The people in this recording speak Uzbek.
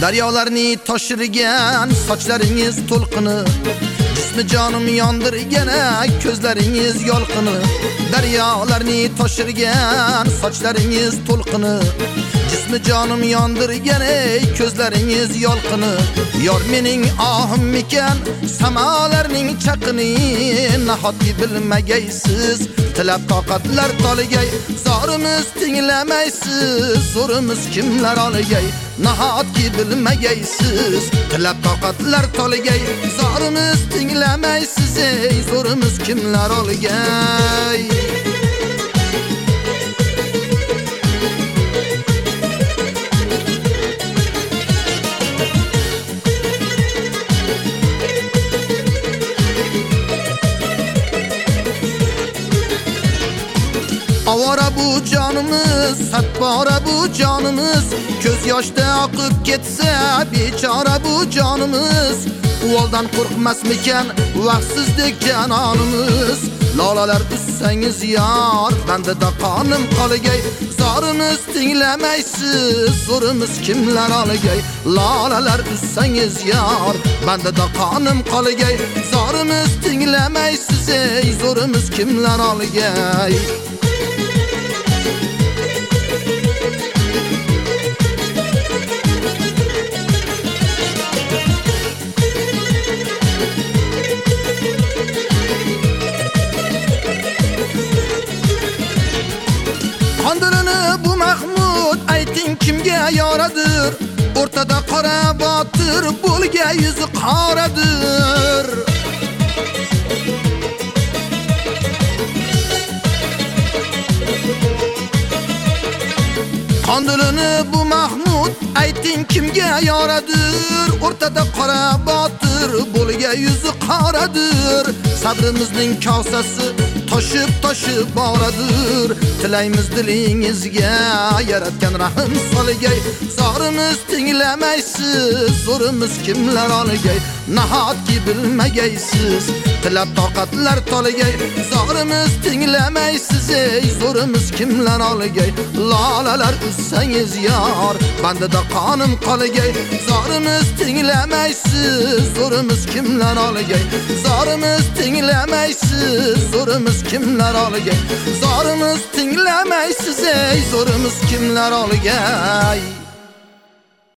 Daryolarni toshirgan sochlaringiz to'lqini, jismi jonim yondirgan ko'zlaringiz yolqini. Daryolarni toshirgan sochlaringiz to'lqini, jismi jonim yondirgan ko'zlaringiz yolqini. Yor mening ohim ekan samolarning chaqini, nahotki bilmagaysiz tilab toqatlar toligay. Zorimiz tinglamaysiz, zo'rimiz kimlar oligay. Nahotki bilmagaysiz tilab toqatlar toligay. Zorimiz tinglamaysiz, zo'rimiz kimlar oligay. Avara bu canımız, satbara bu canımız, göz yoshda oqib ketsa bechora bu canımız. Uoldan qo'rqmasmikan vaqtsizdek janonimiz. Lolalar ussangiz yor, bandida qonim qoligay. Zorimiz tinglamaysiz, zo'rimiz kimlar oligay. Lolalar ussangiz yor, bandida qonim qoligay. Zorimiz tinglamaysiz, zo'rimiz kimlar oligay. Qondirini bu Mahmud ayting kimga yoradir? O'rtada qora botir bo'lga yuzi qoradir. Qondirini bu Mahmud ayting kimga yoradir? O'rtada qora botir bo'lga yuzi qoradir. Sabrimizning kosasi toshib boradir. Tilaymiz dilingizga yaratgan rahim soligay. Zorimiz tinglamaysiz, zo'rimiz kimlar oligay. Nahotki bilmagaysiz tilab toqatlar toligay. Zorimiz tinglamaysiz, zo'rimiz kimlar oligay. Lolalar ussangiz yor, bandida qonim qoligay. Zorimiz tinglamaysiz, zo'rimiz kimlar oligay. Zorimiz tinglamaysiz, zo'rimiz kimlar oligay. Zorimiz tinglamaysiz, zo'rimiz kimlar oligay.